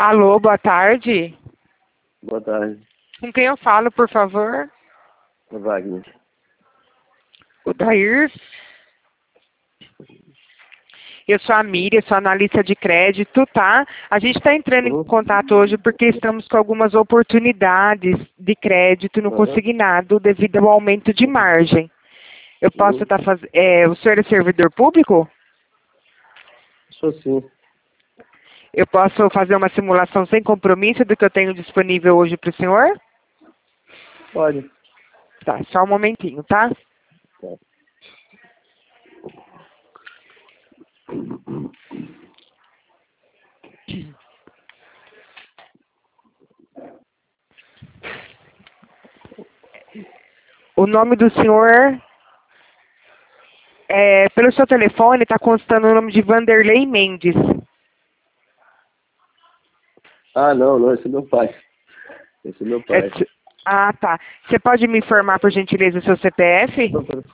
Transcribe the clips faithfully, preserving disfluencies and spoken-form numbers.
Alô, boa tarde. Boa tarde. Com quem eu falo, por favor? É Wagner. O Dair. Eu sou a Miriam, sou analista de crédito, tá? A gente está entrando Uhum. em contato hoje porque estamos com algumas oportunidades de crédito no Uhum. consignado devido ao aumento de margem. Eu posso Uhum. estar fazendo... É, o senhor é servidor público? Sou sim. Eu posso fazer uma simulação sem compromisso do que eu tenho disponível hoje para o senhor? Pode. Tá, só um momentinho, tá? Tá. O nome do senhor, é, pelo seu telefone, está constando o nome de Vanderlei Mendes. Ah, não, não, esse é meu pai. Esse é meu É, pai. t- ah, tá. Você pode me informar, por gentileza, o seu C P F?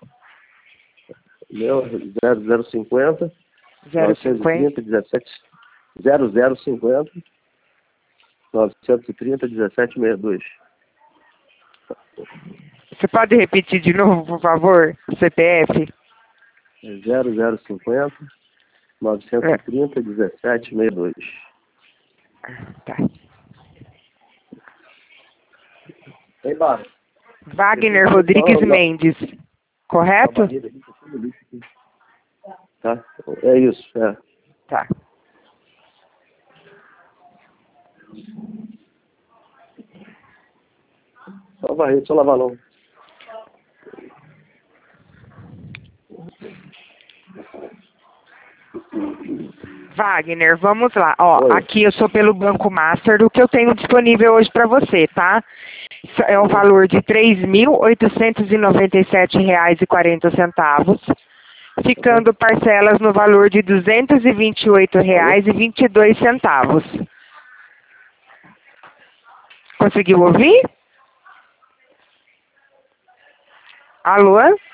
Meu zero zero cinquenta, zero novecentos e cinquenta. trinta, dezessete, zero zero cinquenta, novecentos e trinta, dezessete sessenta e dois. Você pode repetir de novo, por favor, o C P F? zero zero cinquenta, novecentos É. e trinta, dezessete sessenta e dois. Tá. Ei, Barra. Wagner Rodrigues Mendes, correto? Tá? É isso, é. Tá. Só varrer, deixa eu lavar não. Wagner, vamos lá. Ó, Oi. aqui eu sou pelo Banco Master, o que eu tenho disponível hoje para você, tá? Isso é o valor de três mil oitocentos e noventa e sete reais e quarenta centavos, ficando parcelas no valor de duzentos e vinte e oito reais e vinte e dois centavos. Conseguiu ouvir? Alô?